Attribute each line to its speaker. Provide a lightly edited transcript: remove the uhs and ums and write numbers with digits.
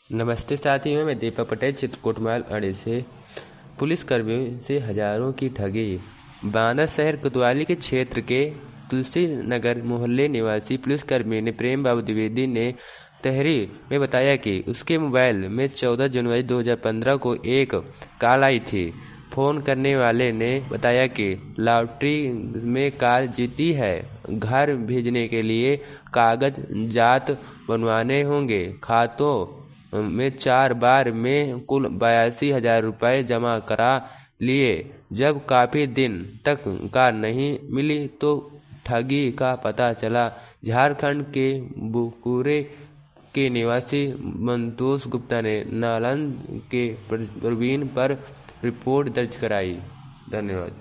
Speaker 1: नमस्ते साथियों, मैं दीपक पटेल चित्रकूट माल अड्डे से। पुलिसकर्मियों से हजारों की ठगी। बांदा शहर कोतवाली के क्षेत्र के तुलसी नगर मोहल्ले निवासी पुलिसकर्मी ने प्रेम बाबू द्विवेदी ने तहरीर में बताया कि उसके मोबाइल में 14 जनवरी 2015 को एक कॉल आई थी। फोन करने वाले ने बताया कि लॉटरी में कार जीती है, घर भेजने के लिए कागज जात बनवाने होंगे। खातों में 4 बार में कुल 82,000 रुपये जमा करा लिए। जब काफी दिन तक कार नहीं मिली तो ठगी का पता चला। झारखंड के बुकुरे के निवासी मंतोष गुप्ता ने नालंद के प्रवीण पर रिपोर्ट दर्ज कराई। धन्यवाद।